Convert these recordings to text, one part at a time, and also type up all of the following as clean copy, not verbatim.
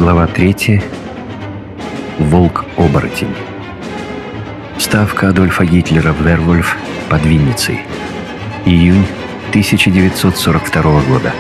Глава 3. Волк-оборотень. Ставка Адольфа Гитлера в Вервольф под Винницей. Июнь 1942 года.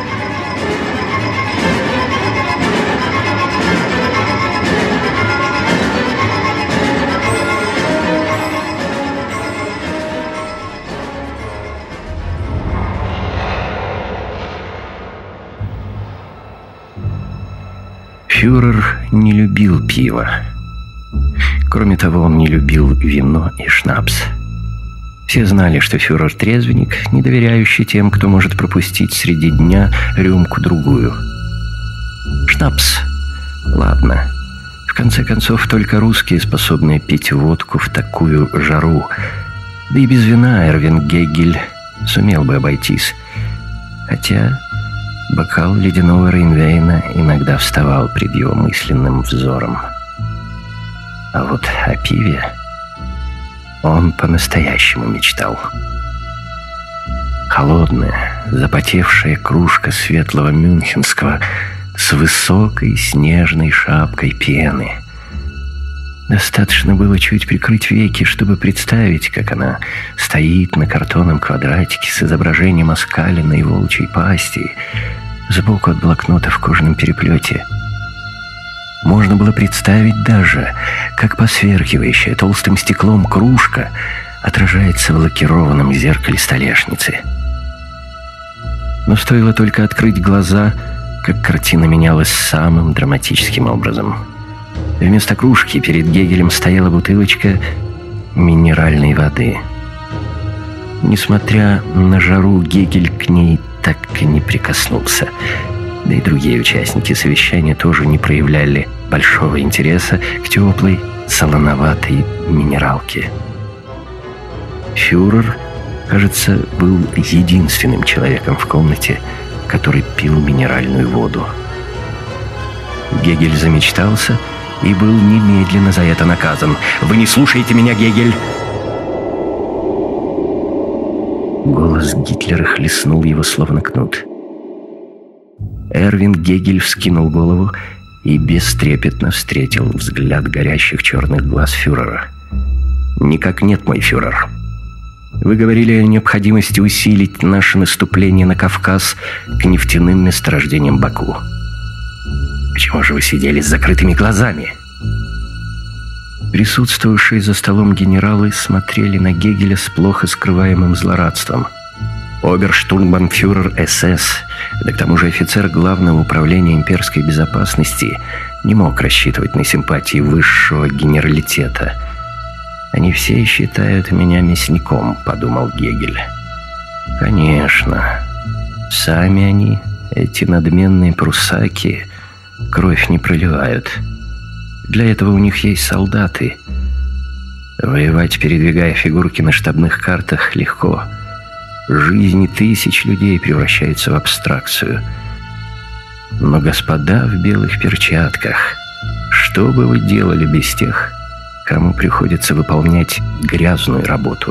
Фюрер не любил пива. Кроме того, он не любил вино и шнапс. Все знали, что фюрер трезвенник, не доверяющий тем, кто может пропустить среди дня рюмку-другую. Шнапс. Ладно. В конце концов, только русские способны пить водку в такую жару. Да и без вина Эрвин Гегель сумел бы обойтись. Хотя бокал ледяного Рейнвейна иногда вставал пред его мысленным взором. А вот о пиве он по-настоящему мечтал. Холодная, запотевшая кружка светлого мюнхенского с высокой снежной шапкой пены. Достаточно было чуть прикрыть веки, чтобы представить, как она стоит на картонном квадратике с изображением оскаленной волчьей пасти, сбоку от блокнота в кожаном переплете. Можно было представить даже, как посверкивающая толстым стеклом кружка отражается в лакированном зеркале столешницы. Но стоило только открыть глаза, как картина менялась самым драматическим образом. Вместо кружки перед Гегелем стояла бутылочка минеральной воды. Несмотря на жару, Гегель к ней так и не прикоснулся. Да и другие участники совещания тоже не проявляли большого интереса к теплой, солоноватой минералке. Фюрер, кажется, был единственным человеком в комнате, который пил минеральную воду. Гегель замечтался и был немедленно за это наказан. «Вы не слушаете меня, Гегель!» Голос Гитлера хлестнул его словно кнут. Эрвин Гегель вскинул голову и бестрепетно встретил взгляд горящих черных глаз фюрера. «Никак нет, мой фюрер. Вы говорили о необходимости усилить наше наступление на Кавказ к нефтяным месторождениям Баку. Почему же вы сидели с закрытыми глазами?» Присутствовавшие за столом генералы смотрели на Гегеля с плохо скрываемым злорадством. Оберштурмбанфюрер СС, да к тому же офицер Главного управления имперской безопасности, не мог рассчитывать на симпатии высшего генералитета. «Они все считают меня мясником», — подумал Гегель. «Конечно, сами они, эти надменные прусаки, кровь не проливают. Для этого у них есть солдаты. Воевать, передвигая фигурки на штабных картах, легко. Жизни тысяч людей превращаются в абстракцию. Но, господа в белых перчатках, что бы вы делали без тех, кому приходится выполнять грязную работу?»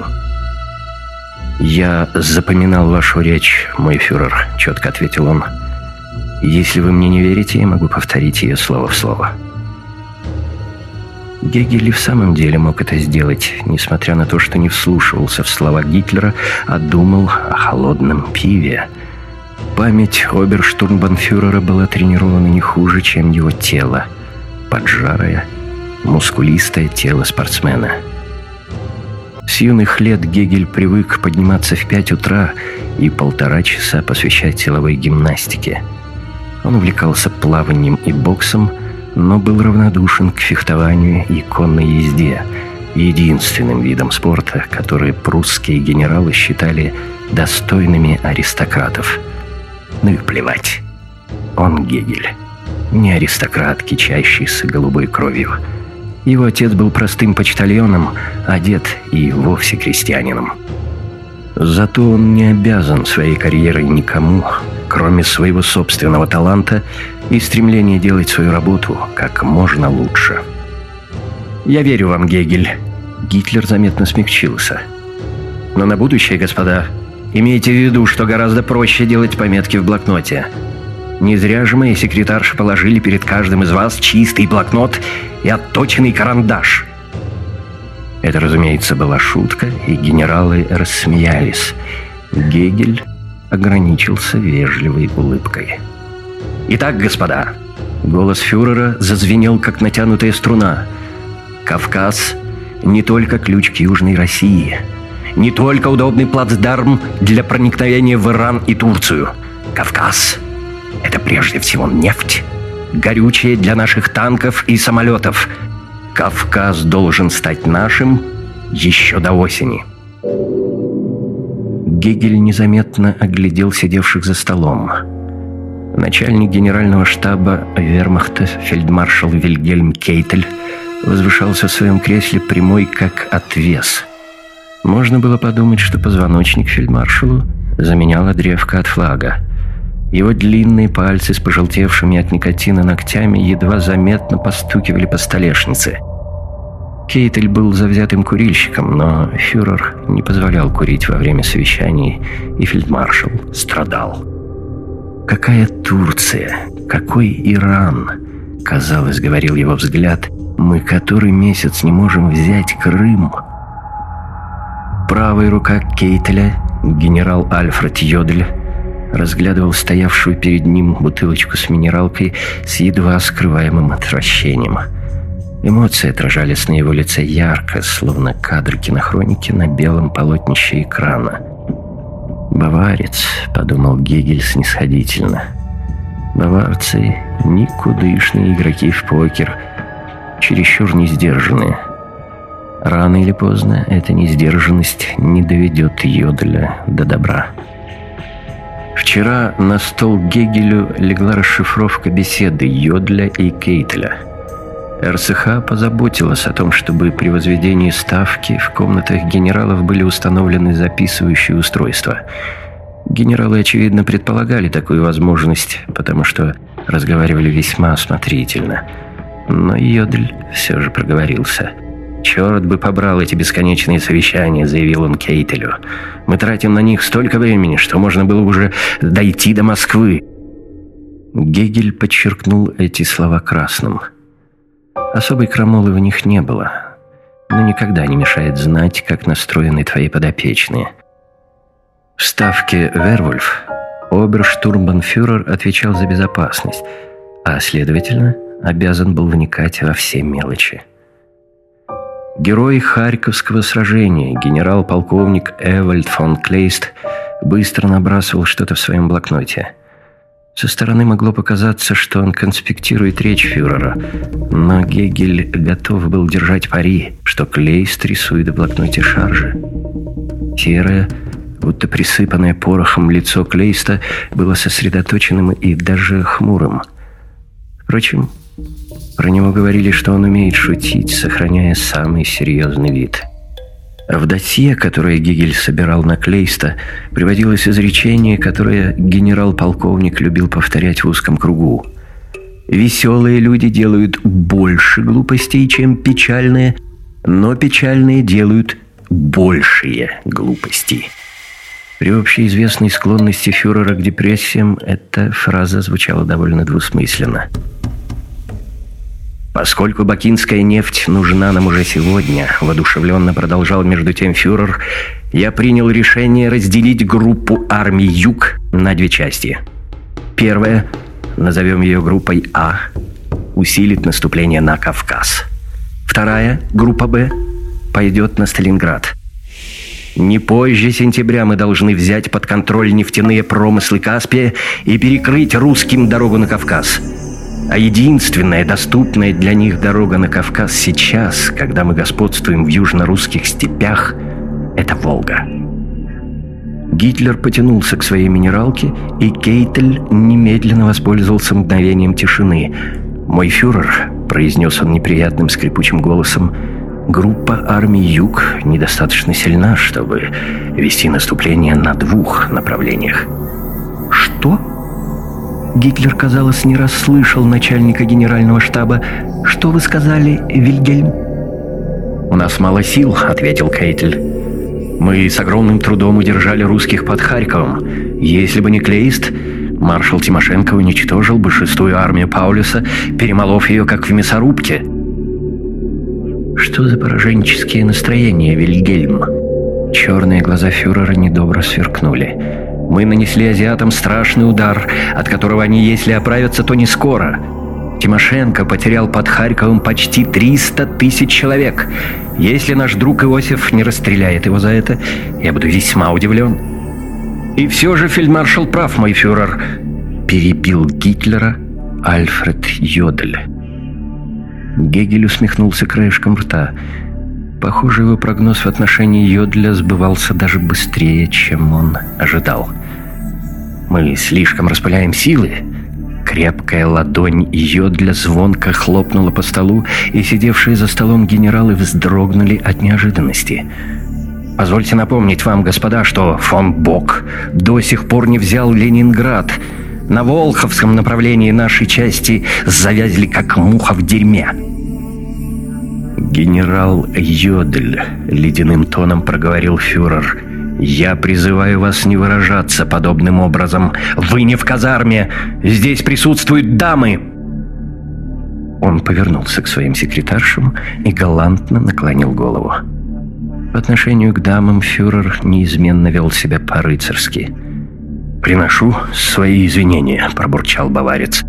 «Я запоминал вашу речь, мой фюрер», — четко ответил он. «Если вы мне не верите, я могу повторить ее слово в слово». Гегель и в самом деле мог это сделать, несмотря на то, что не вслушивался в слова Гитлера, а думал о холодном пиве. Память оберштурмбанфюрера была тренирована не хуже, чем его тело. Поджарое, мускулистое тело спортсмена. С юных лет Гегель привык подниматься в 5 утра и 1,5 часа посвящать силовой гимнастике. Он увлекался плаванием и боксом, но был равнодушен к фехтованию и конной езде, единственным видом спорта, который прусские генералы считали достойными аристократов. Ну и плевать. Он Гегель. Не аристократ, кичащийся голубой кровью. Его отец был простым почтальоном, а дед и вовсе крестьянином. Зато он не обязан своей карьерой никому, кроме своего собственного таланта и стремления делать свою работу как можно лучше. «Я верю вам, Гегель». Гитлер заметно смягчился. «Но на будущее, господа, имейте в виду, что гораздо проще делать пометки в блокноте. Не зря же мои секретарши положили перед каждым из вас чистый блокнот и отточенный карандаш». Это, разумеется, была шутка, и генералы рассмеялись. Гегель ограничился вежливой улыбкой. «Итак, господа», — голос фюрера зазвенел, как натянутая струна, «Кавказ — не только ключ к Южной России, не только удобный плацдарм для проникновения в Иран и Турцию. Кавказ — это прежде всего нефть, горючее для наших танков и самолетов. Кавказ должен стать нашим еще до осени». Гегель незаметно оглядел сидевших за столом. Начальник генерального штаба вермахта фельдмаршал Вильгельм Кейтель возвышался в своем кресле прямой, как отвес. Можно было подумать, что позвоночник фельдмаршалу заменяла древко от флага. Его длинные пальцы с пожелтевшими от никотина ногтями едва заметно постукивали по столешнице. Кейтель был завзятым курильщиком, но фюрер не позволял курить во время совещаний, и фельдмаршал страдал. «Какая Турция? Какой Иран?» — казалось, говорил его взгляд. «Мы который месяц не можем взять Крым». Правая рука Кейтеля, генерал Альфред Йодель, разглядывал стоявшую перед ним бутылочку с минералкой с едва скрываемым отвращением. Эмоции отражались на его лице ярко, словно кадр кинохроники на белом полотнище экрана. «Баварец», — подумал Гегель снисходительно. «Баварцы — никудышные игроки в покер, чересчур несдержанные. Рано или поздно эта несдержанность не доведет Йоделя до добра». Вчера на стол Гегелю легла расшифровка беседы Йоделя и Кейтеля. РСХ позаботилась о том, чтобы при возведении ставки в комнатах генералов были установлены записывающие устройства. Генералы, очевидно, предполагали такую возможность, потому что разговаривали весьма осмотрительно. Но Йодель все же проговорился. «Черт бы побрал эти бесконечные совещания», — заявил он Кейтелю. «Мы тратим на них столько времени, что можно было уже дойти до Москвы». Гегель подчеркнул эти слова красным. Особой крамолы в них не было, но никогда не мешает знать, как настроены твои подопечные. В ставке «Вервольф» оберштурмбанфюрер отвечал за безопасность, а, следовательно, обязан был вникать во все мелочи. Герой Харьковского сражения, генерал-полковник Эвальд фон Клейст, быстро набрасывал что-то в своем блокноте. Со стороны могло показаться, что он конспектирует речь фюрера, но Гегель готов был держать пари, что Клейст рисует в блокноте шаржи. Серое, будто присыпанное порохом лицо Клейста было сосредоточенным и даже хмурым. Впрочем, про него говорили, что он умеет шутить, сохраняя самый серьезный вид. В досье, которое Гегель собирал на Клейста, приводилось изречение, которое генерал-полковник любил повторять в узком кругу. «Веселые люди делают больше глупостей, чем печальные, но печальные делают большие глупости». При общеизвестной склонности фюрера к депрессиям эта фраза звучала довольно двусмысленно. «Поскольку бакинская нефть нужна нам уже сегодня», — воодушевленно продолжал между тем фюрер, «я принял решение разделить группу армий Юг на две части. Первая, назовем ее группой А, усилит наступление на Кавказ. Вторая, группа Б, пойдет на Сталинград. Не позже сентября мы должны взять под контроль нефтяные промыслы Каспия и перекрыть русским дорогу на Кавказ. А единственная доступная для них дорога на Кавказ сейчас, когда мы господствуем в южно-русских степях, это Волга». Гитлер потянулся к своей минералке, и Кейтель немедленно воспользовался мгновением тишины. «Мой фюрер», — произнес он неприятным скрипучим голосом, «группа армий Юг недостаточно сильна, чтобы вести наступление на двух направлениях». «Что?» Гитлер, казалось, не расслышал начальника генерального штаба. «Что вы сказали, Вильгельм?» «У нас мало сил», — ответил Кейтель. «Мы с огромным трудом удержали русских под Харьковом. Если бы не Клейст, Маршал Тимошенко уничтожил бы 6-ю армию Паулюса, перемолов ее, как в мясорубке. Что за пораженческие настроения, Вильгельм? Черные глаза фюрера недобро сверкнули. Мы нанесли азиатам страшный удар, от которого они, если оправятся, то не скоро. Тимошенко потерял под Харьковом почти 300 тысяч человек. Если наш друг Иосиф не расстреляет его за это, я буду весьма удивлен. И все же фельдмаршал прав, мой фюрер, перебил Гитлера Альфред Йодель. Гегель усмехнулся краешком рта. Похоже, его прогноз в отношении Йодля сбывался даже быстрее, чем он ожидал. Мы слишком распыляем силы. Крепкая ладонь Йодля звонко хлопнула по столу, и сидевшие за столом генералы вздрогнули от неожиданности. «Позвольте напомнить вам, господа, что фон Бок до сих пор не взял Ленинград. На Волховском направлении нашей части завязли, как муха в дерьме». «Генерал Йодель», — ледяным тоном проговорил фюрер, — «я призываю вас не выражаться подобным образом. Вы не в казарме. Здесь присутствуют дамы». Он повернулся к своим секретаршам и галантно наклонил голову. По отношению к дамам фюрер неизменно вел себя по-рыцарски. «Приношу свои извинения», — пробурчал баварец.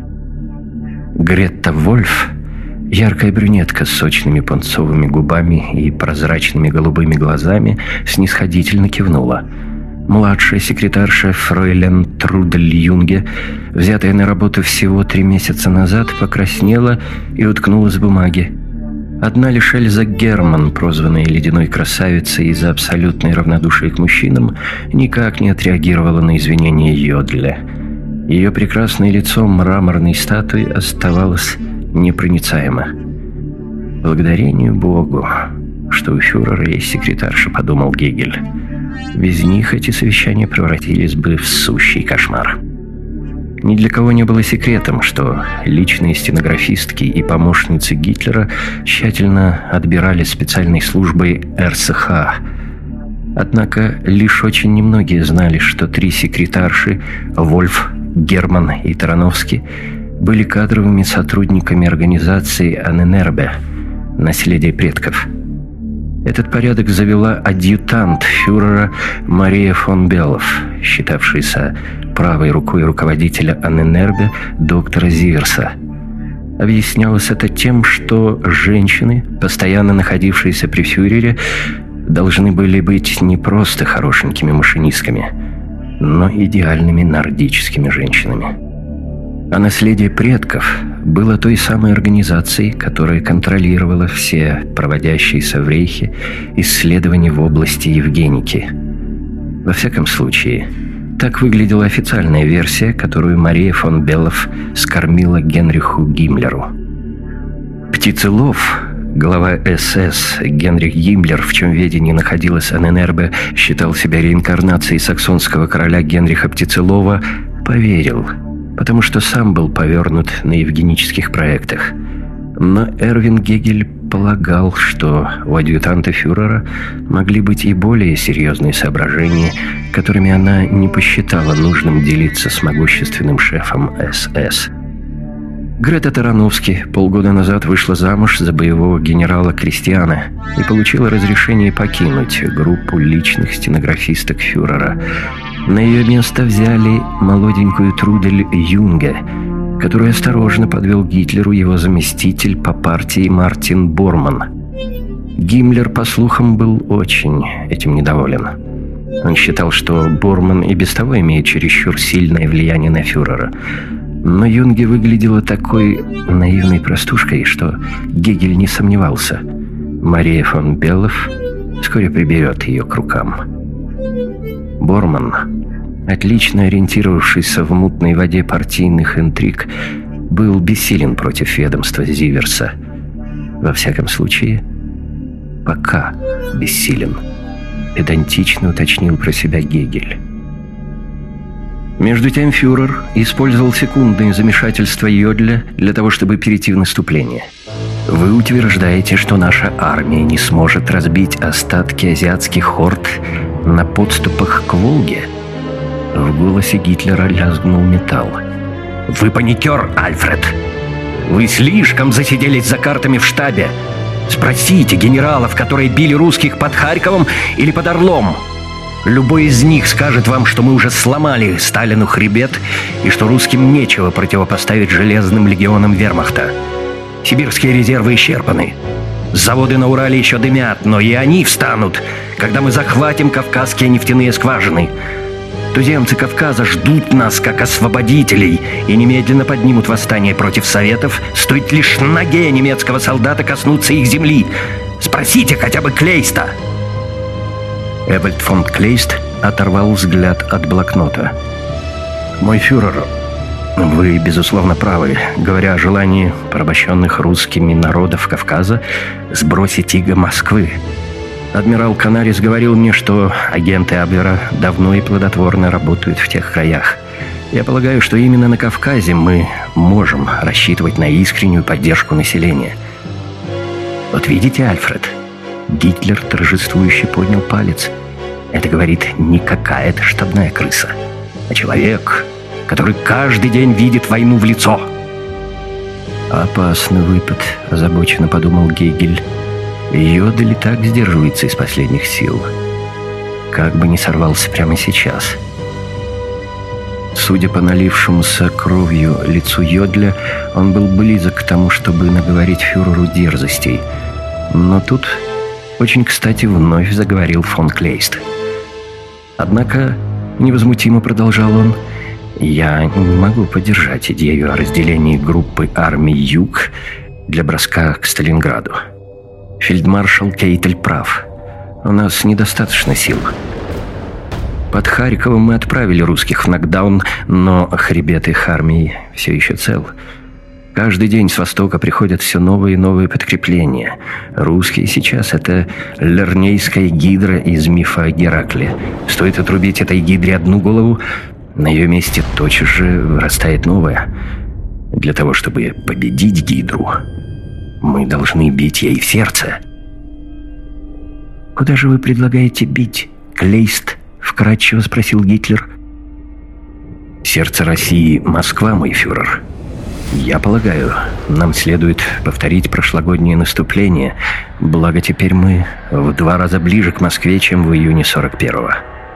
Гретта Вольф, яркая брюнетка с сочными пунцовыми губами и прозрачными голубыми глазами, снисходительно кивнула. Младшая секретарша фройлен Трудель Юнге, взятая на работу всего 3 месяца назад, покраснела и уткнулась в бумаги. Одна лишь Эльза Герман, прозванная ледяной красавицей из-за абсолютной равнодушия к мужчинам, никак не отреагировала на извинения Йодля. Ее прекрасное лицо мраморной статуи оставалось непроницаемо. «Благодарению Богу, что у фюрера есть секретарша», — подумал Гегель. «Без них эти совещания превратились бы в сущий кошмар». Ни для кого не было секретом, что личные стенографистки и помощницы Гитлера тщательно отбирали специальной службой РСХ. Однако лишь очень немногие знали, что 3 секретарши — Вольф, Герман и Тарановский — были кадровыми сотрудниками организации Анненербе «Наследие предков». Этот порядок завела адъютант фюрера Мария фон Беллов, считавшаяся правой рукой руководителя Анненербе доктора Зиверса. Объяснялось это тем, что женщины, постоянно находившиеся при фюрере, должны были быть не просто хорошенькими машинистками, но идеальными нордическими женщинами. А «Наследие предков» было той самой организацией, которая контролировала все проводящиеся в Рейхе исследования в области евгеники. Во всяком случае, так выглядела официальная версия, которую Мария фон Беллов скормила Генриху Гиммлеру. Птицелов, глава СС Генрих Гиммлер, в чем ведении находилась Анненербе, считал себя реинкарнацией саксонского короля Генриха Птицелова, поверил, потому что сам был повернут на евгенических проектах. Но Эрвин Гегель полагал, что у адъютанта фюрера могли быть и более серьезные соображения, которыми она не посчитала нужным делиться с могущественным шефом СС. Грета Тарановский полгода назад вышла замуж за боевого генерала Кристиана и получила разрешение покинуть группу личных стенографисток фюрера. На ее место взяли молоденькую Трудель Юнге, которую осторожно подвел Гитлеру его заместитель по партии Мартин Борман. Гиммлер, по слухам, был очень этим недоволен. Он считал, что Борман и без того имеет чересчур сильное влияние на фюрера. Но Юнге выглядела такой наивной простушкой, что Гегель не сомневался. Мария фон Беллов вскоре приберет ее к рукам. Борман, отлично ориентировавшийся в мутной воде партийных интриг, был бессилен против ведомства Зиверса. Во всяком случае, пока бессилен, педантично уточнил про себя Гегель. Между тем фюрер использовал секундное замешательство Йодля для того, чтобы перейти в наступление. «Вы утверждаете, что наша армия не сможет разбить остатки азиатских хорд на подступах к Волге?» В В голосе Гитлера лязгнул металл. «Вы паникер, Альфред! Вы слишком засиделись за картами в штабе! Спросите генералов, которые били русских под Харьковом или под Орлом. Любой из них скажет вам, что мы уже сломали Сталину хребет и что русским нечего противопоставить железным легионам вермахта. Сибирские резервы исчерпаны. Заводы на Урале еще дымят, но и они встанут, когда мы захватим кавказские нефтяные скважины. Туземцы Кавказа ждут нас как освободителей и немедленно поднимут восстание против Советов, стоит лишь ноге немецкого солдата коснуться их земли. Спросите хотя бы Клейста!» Эвальд фон Клейст оторвал взгляд от блокнота. «Мой фюрер, вы, безусловно, правы, говоря о желании порабощенных русскими народов Кавказа сбросить иго Москвы. Адмирал Канарис говорил мне, что агенты Абвера давно и плодотворно работают в тех краях. Я полагаю, что именно на Кавказе мы можем рассчитывать на искреннюю поддержку населения. Вот видите, Альфред?» Гитлер торжествующе поднял палец. «Это, говорит, не какая-то штабная крыса, а человек, который каждый день видит войну в лицо». «Опасный выпад», — озабоченно подумал Гегель. «Йодель и так сдерживается из последних сил. Как бы не сорвался прямо сейчас». Судя по налившемуся кровью лицу Йодля, он был близок к тому, чтобы наговорить фюреру дерзостей. Но тут, очень кстати, вновь заговорил фон Клейст. «Однако, невозмутимо продолжал он, я не могу поддержать идею о разделении группы армий Юг для броска к Сталинграду. Фельдмаршал Кейтель прав. У нас недостаточно сил. Под Харьковом мы отправили русских в нокдаун, но хребет их армии все еще цел. Каждый день с востока приходят все новые и новые подкрепления. Русские сейчас — это лернейская гидра из мифа о Геракле. Стоит отрубить этой гидре одну голову, на ее месте тотчас же вырастает новая. Для того, чтобы победить гидру, мы должны бить ей в сердце». «Куда же вы предлагаете бить, Клейст?» — вкратчиво спросил Гитлер. «Сердце России — Москва, мой фюрер. Я полагаю, нам следует повторить прошлогоднее наступление, благо теперь мы в 2 раза ближе к Москве, чем в июне 41-го».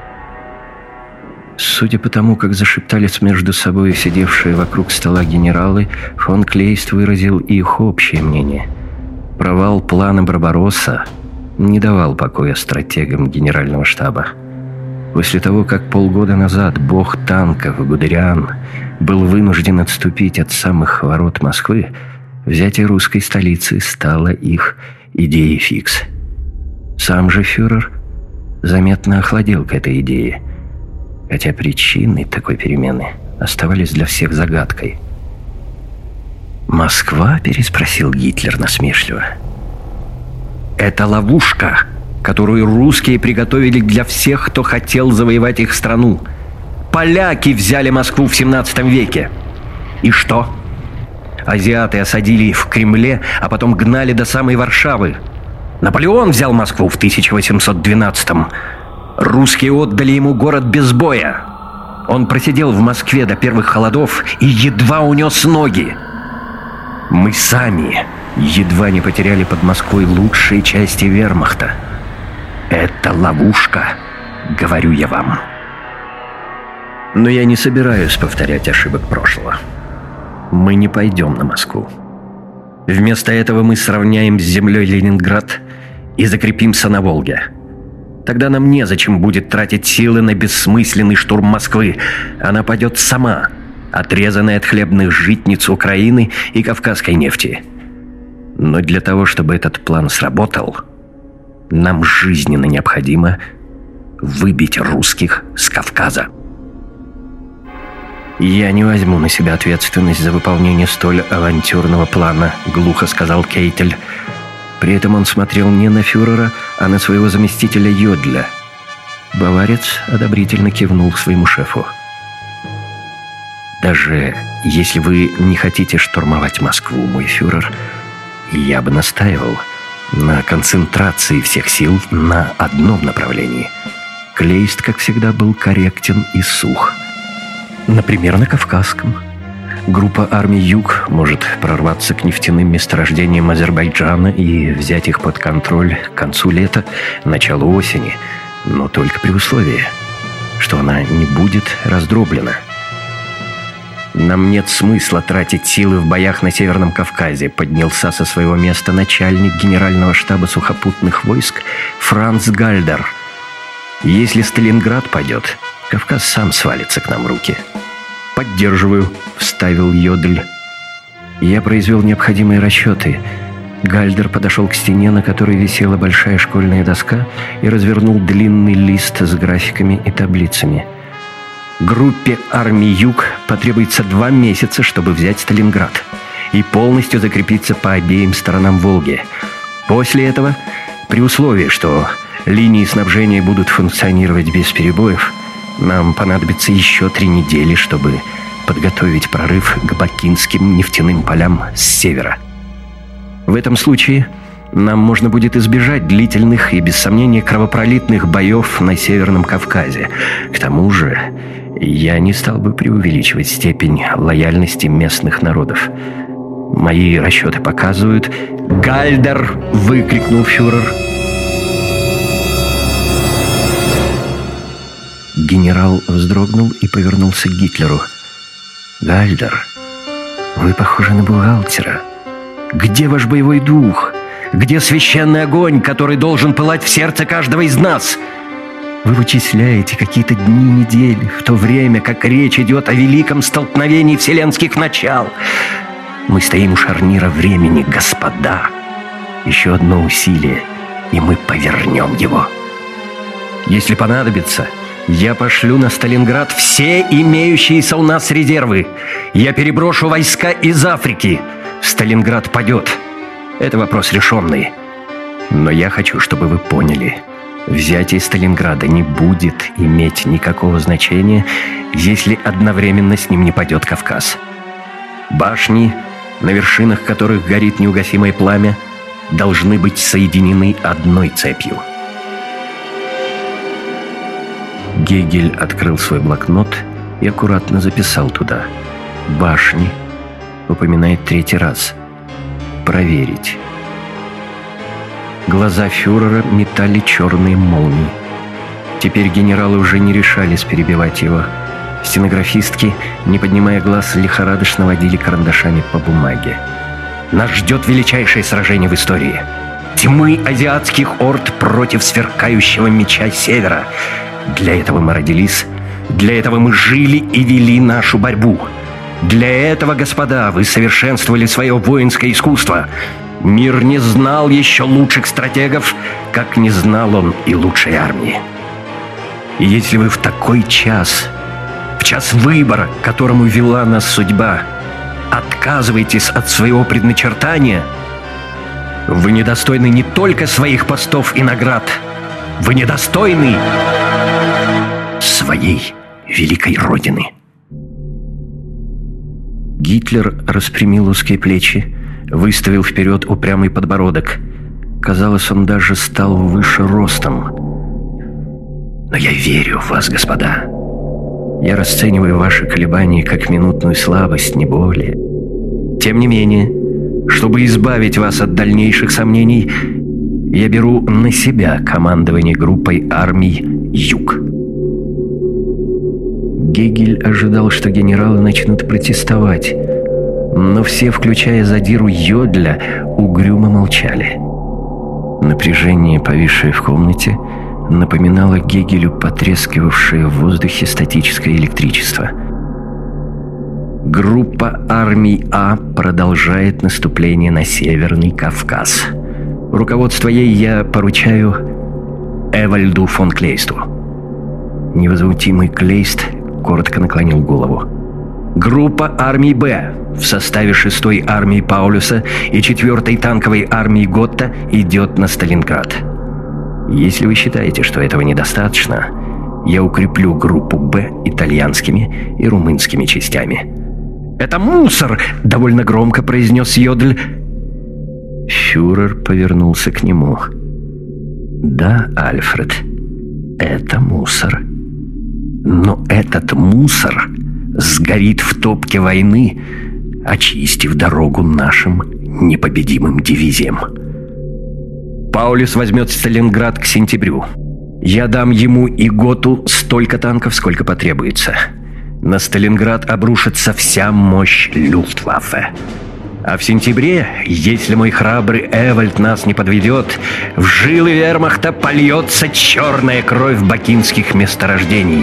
Судя по тому, как зашептались между собой сидевшие вокруг стола генералы, фон Клейст выразил их общее мнение. Провал плана Барбаросса не давал покоя стратегам генерального штаба. После того, как полгода назад бог танков Гудериан был вынужден отступить от самых ворот Москвы, взятие русской столицы стало их идеей фикс. Сам же фюрер заметно охладел к этой идее, хотя причины такой перемены оставались для всех загадкой. «Москва?» – переспросил Гитлер насмешливо. «Это ловушка, которую русские приготовили для всех, кто хотел завоевать их страну. Поляки взяли Москву в 17 веке. И что? Азиаты осадили их в Кремле, а потом гнали до самой Варшавы. Наполеон взял Москву в 1812-м. Русские отдали ему город без боя. Он просидел в Москве до первых холодов и едва унес ноги. Мы сами едва не потеряли под Москвой лучшие части вермахта. Это ловушка, говорю я вам». Но я не собираюсь повторять ошибок прошлого. Мы не пойдем на Москву. Вместо этого мы сравняем с землей Ленинград и закрепимся на Волге. Тогда нам незачем будет тратить силы на бессмысленный штурм Москвы. Она падет сама, отрезанная от хлебных житниц Украины и кавказской нефти. Но для того, чтобы этот план сработал, нам жизненно необходимо выбить русских с Кавказа. «Я не возьму на себя ответственность за выполнение столь авантюрного плана», — глухо сказал Кейтель. При этом он смотрел не на фюрера, а на своего заместителя Йодля. Баварец одобрительно кивнул своему шефу. «Даже если вы не хотите штурмовать Москву, мой фюрер, я бы настаивал на концентрации всех сил на одном направлении». Клейст, как всегда, был корректен и сух. Например, на Кавказском. Группа армий Юг может прорваться к нефтяным месторождениям Азербайджана и взять их под контроль к концу лета, началу осени, но только при условии, что она не будет раздроблена. «Нам нет смысла тратить силы в боях на Северном Кавказе», поднялся со своего места начальник генерального штаба сухопутных войск Франц Гальдер. «Если Сталинград падет, Кавказ сам свалится к нам в руки». «Поддерживаю», — вставил Йодль. Я произвел необходимые расчеты. Гальдер подошел к стене, на которой висела большая школьная доска, и развернул длинный лист с графиками и таблицами. Группе армий Юг потребуется 2 месяца, чтобы взять Сталинград и полностью закрепиться по обеим сторонам Волги. После этого, при условии, что линии снабжения будут функционировать без перебоев, нам понадобится еще 3 недели, чтобы подготовить прорыв к бакинским нефтяным полям с севера. В этом случае нам можно будет избежать длительных и, без сомнения, кровопролитных боев на Северном Кавказе. К тому же, я не стал бы преувеличивать степень лояльности местных народов. Мои расчеты показывают... «Гальдер!» — выкрикнул фюрер. Генерал вздрогнул и повернулся к Гитлеру. «Гальдер, вы похожи на бухгалтера. Где ваш боевой дух? Где священный огонь, который должен пылать в сердце каждого из нас? Вы вычисляете какие-то дни недели, в то время как речь идет о великом столкновении вселенских начал. Мы стоим у шарнира времени, господа. Еще одно усилие, и мы повернем его. Если понадобится, я пошлю на Сталинград все имеющиеся у нас резервы. Я переброшу войска из Африки. Сталинград падет. Это вопрос решенный. Но я хочу, чтобы вы поняли, взятие Сталинграда не будет иметь никакого значения, если одновременно с ним не падет Кавказ. Башни, на вершинах которых горит неугасимое пламя, должны быть соединены одной цепью. Гегель открыл свой блокнот и аккуратно записал туда: «Башни» упоминает 3-й раз. «Проверить». Глаза фюрера метали черные молнии. Теперь генералы уже не решались перебивать его. Стенографистки, не поднимая глаз, лихорадочно водили карандашами по бумаге. «Нас ждет величайшее сражение в истории. Тьмы азиатских орд против сверкающего меча Севера. Для этого мы родились, для этого мы жили и вели нашу борьбу. Для этого, господа, вы совершенствовали свое воинское искусство. Мир не знал еще лучших стратегов, как не знал он и лучшей армии. И если вы в такой час, в час выбора, к которому вела нас судьба, отказываетесь от своего предначертания, вы недостойны не только своих постов и наград, вы недостойны своей великой Родины». Гитлер распрямил узкие плечи, выставил вперед упрямый подбородок. Казалось, он даже стал выше ростом. «Но я верю в вас, господа. Я расцениваю ваши колебания как минутную слабость, не более. Тем не менее, чтобы избавить вас от дальнейших сомнений, я беру на себя командование группой армий Юг». Гегель ожидал, что генералы начнут протестовать, но все, включая задиру Йодля, угрюмо молчали. Напряжение, повисшее в комнате, напоминало Гегелю потрескивавшее в воздухе статическое электричество. Группа армий А продолжает наступление на Северный Кавказ. Руководство ей я поручаю Эвальду фон Клейсту. Невозмутимый Клейст коротко наклонил голову. Группа армий Б в составе 6-й армии Паулюса и 4-й танковой армии Готта идет на Сталинград. Если вы считаете, что этого недостаточно, я укреплю группу Б итальянскими и румынскими частями. «Это мусор!» — довольно громко произнес Йодль. Фюрер повернулся к нему. «Да, Альфред, это мусор. Но этот мусор сгорит в топке войны, очистив дорогу нашим непобедимым дивизиям. Паулюс возьмет Сталинград к сентябрю. Я дам ему и Готу столько танков, сколько потребуется. На Сталинград обрушится вся мощь Люфтваффе. А в сентябре, если мой храбрый Эвальд нас не подведет, в жилы вермахта польется черная кровь бакинских месторождений.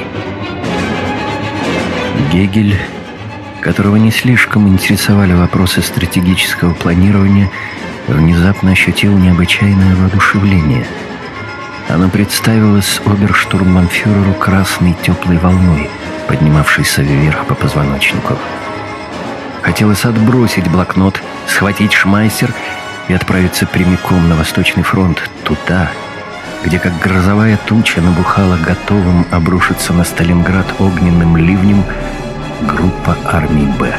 Гегель, которого не слишком интересовали вопросы стратегического планирования, внезапно ощутил необычайное воодушевление. Оно представилось оберштурмбанфюреру красной теплой волной, поднимавшейся вверх по позвоночнику. Хотелось отбросить блокнот, схватить шмайсер и отправиться прямиком на Восточный фронт, туда, где как грозовая туча набухала готовым обрушиться на Сталинград огненным ливнем группа армий «Б».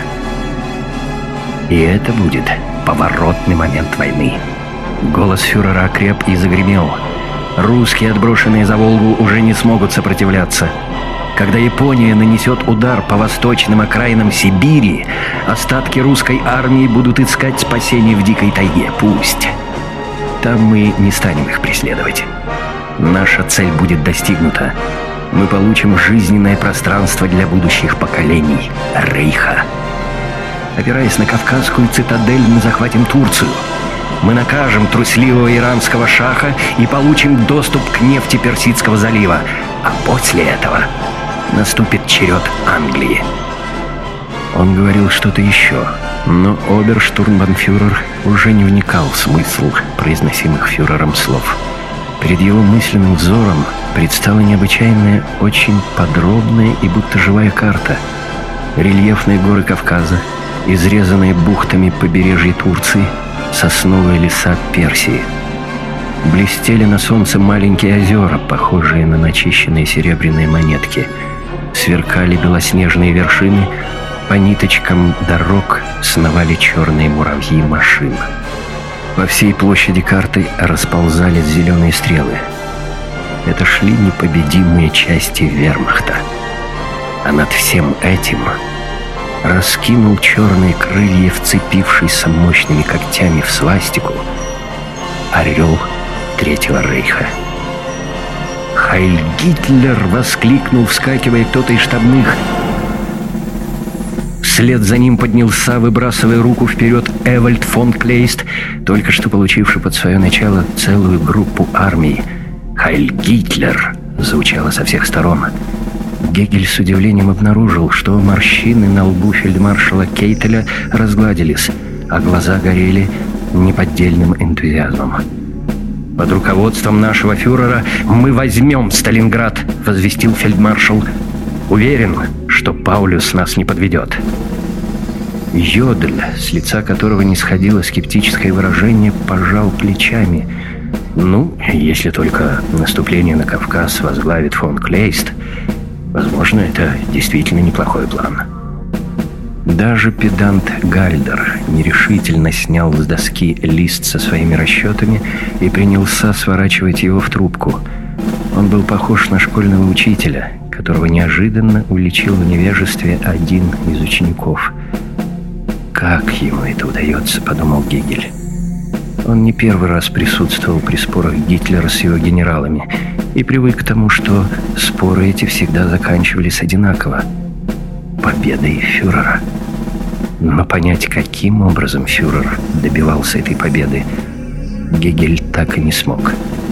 И это будет поворотный момент войны. Голос фюрера окреп и загремел. Русские, отброшенные за Волгу, уже не смогут сопротивляться. Когда Япония нанесет удар по восточным окраинам Сибири, остатки русской армии будут искать спасение в дикой тайге. Пусть. Там мы не станем их преследовать. Наша цель будет достигнута. Мы получим жизненное пространство для будущих поколений Рейха. Опираясь на Кавказскую цитадель, мы захватим Турцию. Мы накажем трусливого иранского шаха и получим доступ к нефти Персидского залива. А после этого наступит черед Англии. Он говорил что-то еще, но оберштурмбанфюрер уже не вникал в смысл произносимых фюрером слов. Перед его мысленным взором предстала необычайная, очень подробная и будто живая карта. Рельефные горы Кавказа, изрезанные бухтами побережья Турции, сосновые леса Персии. Блестели на солнце маленькие озера, похожие на начищенные серебряные монетки. Сверкали белоснежные вершины, по ниточкам дорог сновали черные муравьи машин. По всей площади карты расползались зеленые стрелы. Это шли непобедимые части вермахта. А над всем этим раскинул черные крылья, вцепившийся мощными когтями в свастику, орел Третьего Рейха. «Хайль Гитлер!» — воскликнул, вскакивая кто-то из штабных. Вслед за ним поднялся, выбрасывая руку вперед, Эвальд фон Клейст, только что получивший под свое начало целую группу армий. «Хайль Гитлер!» — звучало со всех сторон. Гегель с удивлением обнаружил, что морщины на лбу фельдмаршала Кейтеля разгладились, а глаза горели неподдельным энтузиазмом. «Под руководством нашего фюрера мы возьмем Сталинград», — возвестил фельдмаршал. «Уверен, что Паулюс нас не подведет». Йодель, с лица которого не сходило скептическое выражение, пожал плечами. «Ну, если только наступление на Кавказ возглавит фон Клейст, возможно, это действительно неплохой план». Даже педант Гальдер нерешительно снял с доски лист со своими расчетами и принялся сворачивать его в трубку. Он был похож на школьного учителя, которого неожиданно уличил в невежестве один из учеников. «Как ему это удается?» — подумал Гегель. Он не первый раз присутствовал при спорах Гитлера с его генералами и привык к тому, что споры эти всегда заканчивались одинаково — победой фюрера. Но понять, каким образом фюрер добивался этой победы, Гегель так и не смог.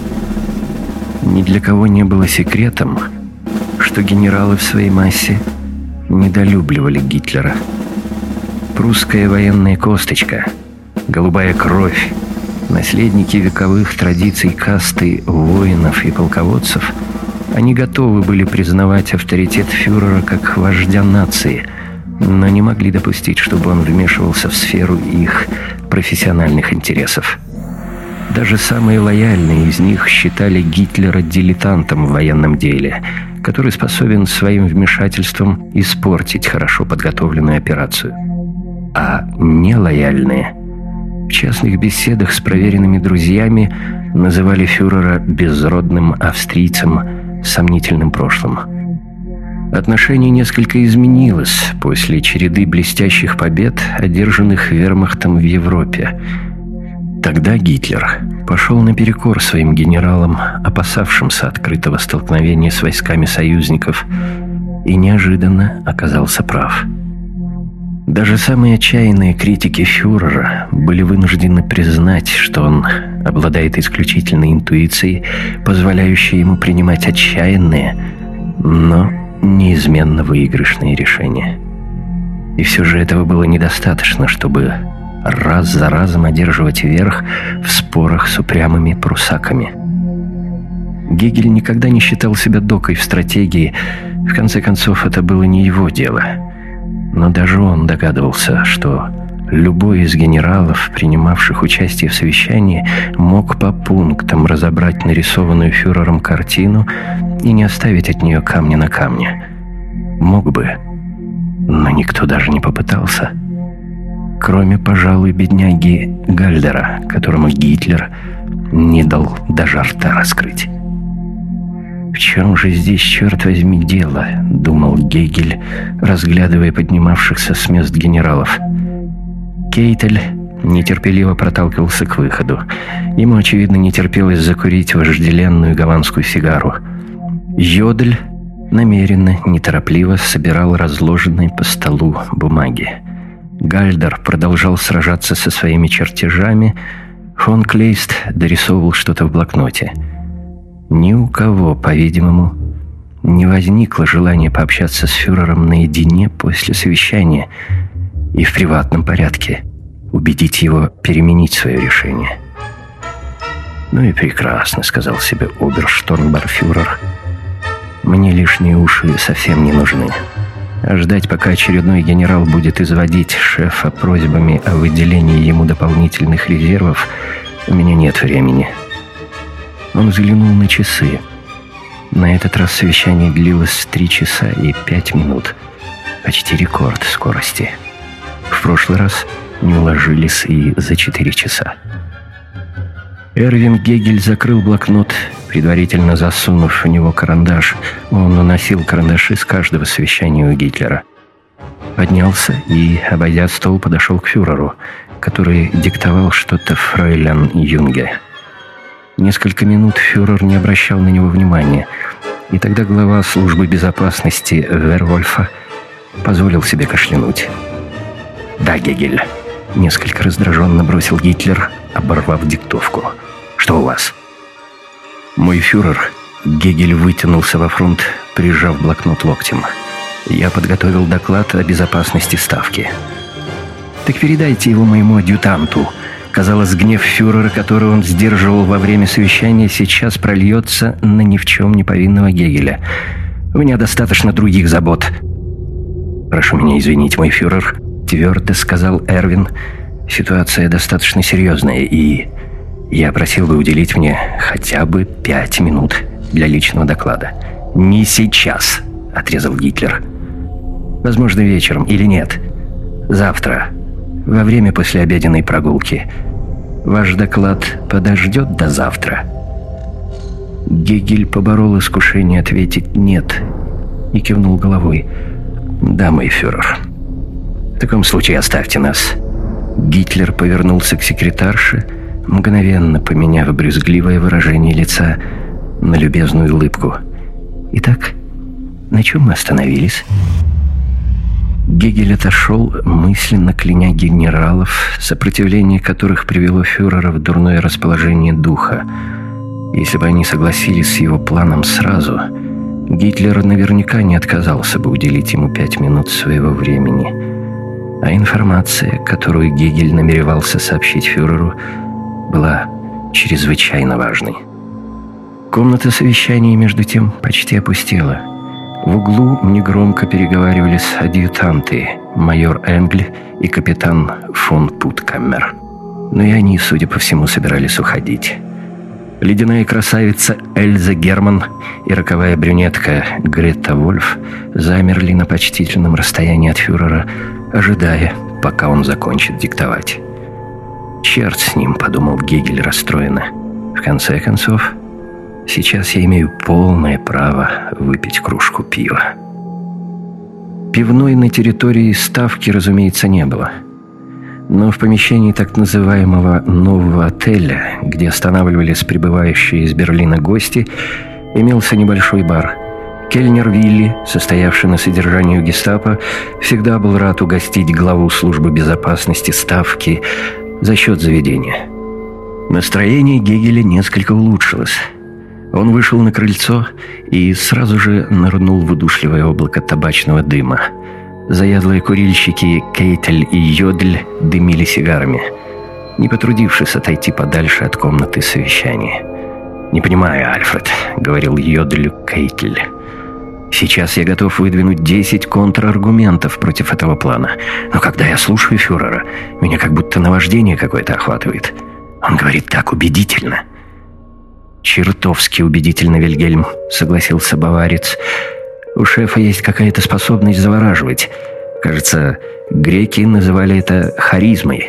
Ни для кого не было секретом, что генералы в своей массе недолюбливали Гитлера. Прусская военная косточка, голубая кровь, наследники вековых традиций касты воинов и полководцев, они готовы были признавать авторитет фюрера как вождя нации, но не могли допустить, чтобы он вмешивался в сферу их профессиональных интересов. Даже самые лояльные из них считали Гитлера дилетантом в военном деле, который способен своим вмешательством испортить хорошо подготовленную операцию. А нелояльные в частных беседах с проверенными друзьями называли фюрера безродным австрийцем с сомнительным прошлым. Отношение несколько изменилось после череды блестящих побед, одержанных вермахтом в Европе. Тогда Гитлер пошел наперекор своим генералам, опасавшимся открытого столкновения с войсками союзников, и неожиданно оказался прав. Даже самые отчаянные критики фюрера были вынуждены признать, что он обладает исключительной интуицией, позволяющей ему принимать отчаянные, но неизменно выигрышные решения. И все же этого было недостаточно, чтобы раз за разом одерживать верх в спорах с упрямыми прусаками. Гегель никогда не считал себя докой в стратегии, в конце концов, это было не его дело. Но даже он догадывался, что любой из генералов, принимавших участие в совещании, мог по пунктам разобрать нарисованную фюрером картину и не оставить от нее камня на камне. Мог бы, но никто даже не попытался. Кроме, пожалуй, бедняги Гальдера, которому Гитлер не дал даже рта раскрыть. «В чем же здесь, черт возьми, дело?» — думал Гегель, разглядывая поднимавшихся с мест генералов. Кейтель нетерпеливо проталкивался к выходу. Ему, очевидно, не терпелось закурить вожделенную гаванскую сигару. Йодель намеренно, неторопливо собирал разложенные по столу бумаги. Гальдер продолжал сражаться со своими чертежами. Фон Клейст дорисовывал что-то в блокноте. Ни у кого, по-видимому, не возникло желания пообщаться с фюрером наедине после совещания и в приватном порядке убедить его переменить свое решение. «Ну и прекрасно», — сказал себе оберштурмбанфюрер. «Мне лишние уши совсем не нужны. А ждать, пока очередной генерал будет изводить шефа просьбами о выделении ему дополнительных резервов, у меня нет времени». Он взглянул на часы. На этот раз совещание длилось 3 часа и 5 минут. Почти рекорд скорости. В прошлый раз не уложились и за 4 часа. Эрвин Гегель закрыл блокнот, предварительно засунув в него карандаш. Он наносил карандаши с каждого совещания у Гитлера. Поднялся и, обойдя стол, подошел к фюреру, который диктовал что-то фрейлин Юнге. Несколько минут фюрер не обращал на него внимания, и тогда глава службы безопасности Вервольфа позволил себе кашлянуть. «Да, Гегель», — несколько раздраженно бросил Гитлер, оборвав диктовку. «Что у вас?» «Мой фюрер», — Гегель вытянулся во фронт, прижав блокнот локтем. «Я подготовил доклад о безопасности Ставки». «Так передайте его моему адъютанту». Казалось, гнев фюрера, который он сдерживал во время совещания, сейчас прольется на ни в чем не повинного Гегеля. «У меня достаточно других забот». «Прошу меня извинить, мой фюрер», — твердо сказал Эрвин. «Ситуация достаточно серьезная, и я просил бы уделить мне хотя бы 5 минут для личного доклада». «Не сейчас», — отрезал Гитлер. «Возможно, вечером или нет. Завтра, во время послеобеденной прогулки. Ваш доклад подождет до завтра?» Гегель поборол искушение ответить «нет» и кивнул головой. «Да, мой фюрер. В таком случае оставьте нас». Гитлер повернулся к секретарше, мгновенно поменяв брюзгливое выражение лица на любезную улыбку. «Итак, на чем мы остановились?» Гегель отошел, мысленно кляня генералов, сопротивление которых привело фюрера в дурное расположение духа. Если бы они согласились с его планом сразу, Гитлер наверняка не отказался бы уделить ему 5 минут своего времени. А информация, которую Гегель намеревался сообщить фюреру, была чрезвычайно важной. Комната совещаний, между тем, почти опустела. В углу негромко переговаривались адъютанты, майор Энгль и капитан фон Путкаммер. Но и они, судя по всему, собирались уходить. Ледяная красавица Эльза Герман и роковая брюнетка Грета Вольф замерли на почтительном расстоянии от фюрера, ожидая, пока он закончит диктовать. «Черт с ним», — подумал Гегель расстроенно. «В конце концов, сейчас я имею полное право выпить кружку пива». Пивной на территории Ставки, разумеется, не было. Но в помещении так называемого «нового отеля», где останавливались прибывающие из Берлина гости, имелся небольшой бар. Кельнер Вилли, состоявший на содержании у гестапо, всегда был рад угостить главу службы безопасности Ставки за счет заведения. Настроение Гегеля несколько улучшилось. Он вышел на крыльцо и сразу же нырнул в удушливое облако табачного дыма. Заядлые курильщики Кейтель и Йодль дымили сигарами, не потрудившись отойти подальше от комнаты совещания. «Не понимаю, Альфред», — говорил Йодлю Кейтель. «Сейчас я готов выдвинуть 10 контраргументов против этого плана. Но когда я слушаю фюрера, меня как будто наваждение какое-то охватывает. Он говорит так убедительно». «Чертовски убедительно, Вильгельм», — согласился баварец. «У шефа есть какая-то способность завораживать. Кажется, греки называли это харизмой».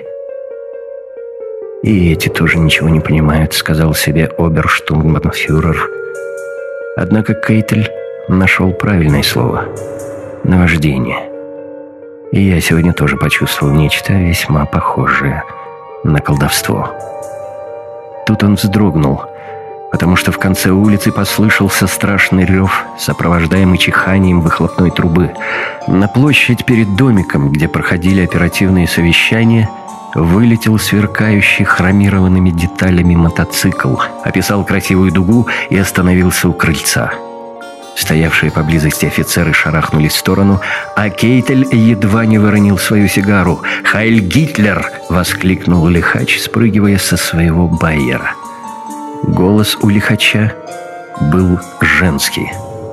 «И эти тоже ничего не понимают», — сказал себе оберштурмбанфюрер. Однако Кейтель нашел правильное слово — наваждение. И я сегодня тоже почувствовал нечто весьма похожее на колдовство. Тут он вздрогнул, потому что в конце улицы послышался страшный рев, сопровождаемый чиханием выхлопной трубы. На площадь перед домиком, где проходили оперативные совещания, вылетел сверкающий хромированными деталями мотоцикл, описал красивую дугу и остановился у крыльца. Стоявшие поблизости офицеры шарахнулись в сторону, а Кейтель едва не выронил свою сигару. «Хайль Гитлер!» — воскликнул лихач, спрыгивая со своего байера. Голос у лихача был женский.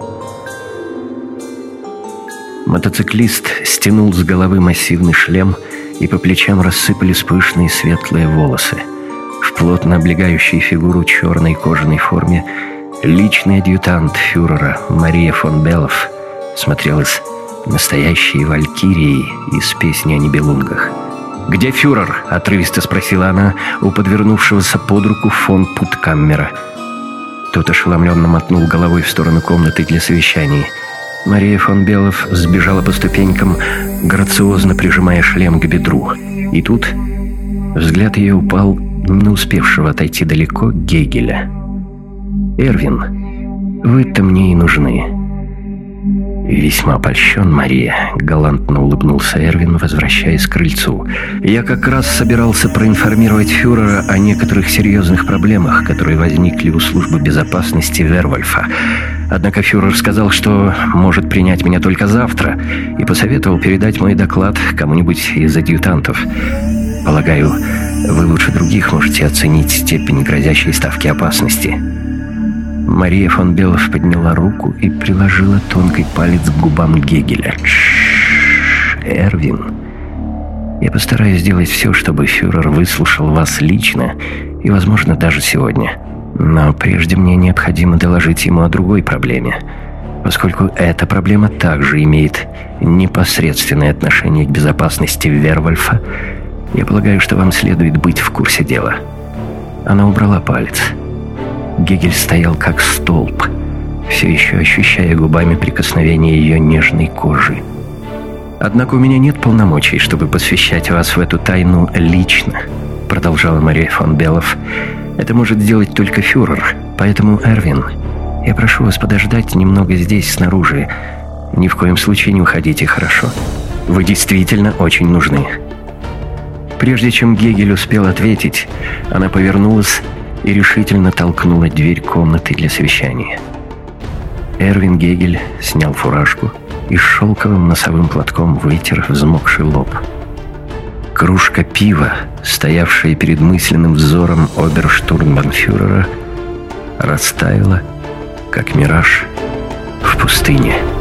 Мотоциклист стянул с головы массивный шлем, и по плечам рассыпались пышные светлые волосы. В плотно облегающей фигуру черной кожаной форме личный адъютант фюрера Мария фон Беллов смотрелась настоящей валькирией из «Песни о Нибелунгах». «Где фюрер?» — отрывисто спросила она у подвернувшегося под руку фон Путкаммера. Тот ошеломленно мотнул головой в сторону комнаты для совещаний. Мария фон Беллов сбежала по ступенькам, грациозно прижимая шлем к бедру. И тут взгляд ее упал на успевшего отойти далеко Гегеля. «Эрвин, вы-то мне и нужны». «Весьма польщен, Мария», — галантно улыбнулся Эрвин, возвращаясь к крыльцу. «Я как раз собирался проинформировать фюрера о некоторых серьезных проблемах, которые возникли у службы безопасности Вервольфа. Однако фюрер сказал, что может принять меня только завтра, и посоветовал передать мой доклад кому-нибудь из адъютантов. Полагаю, вы лучше других можете оценить степень грозящей ставки опасности». Мария фон Беллов подняла руку и приложила тонкий палец к губам Гегеля. «Тш, Эрвин, я постараюсь сделать все, чтобы фюрер выслушал вас лично и, возможно, даже сегодня. Но прежде мне необходимо доложить ему о другой проблеме, поскольку эта проблема также имеет непосредственное отношение к безопасности Вервольфа. Я полагаю, что вам следует быть в курсе дела». Она убрала палец. Гегель стоял как столб, все еще ощущая губами прикосновение ее нежной кожи. «Однако у меня нет полномочий, чтобы посвящать вас в эту тайну лично», — продолжала Мария фон Беллов. «Это может сделать только фюрер. Поэтому, Эрвин, я прошу вас подождать немного здесь, снаружи. Ни в коем случае не уходите, хорошо? Вы действительно очень нужны». Прежде чем Гегель успел ответить, она повернулась и решительно толкнула дверь комнаты для совещания. Эрвин Гегель снял фуражку и с шелковым носовым платком вытер взмокший лоб. Кружка пива, стоявшая перед мысленным взором оберштурмбанфюрера, растаяла, как мираж в пустыне.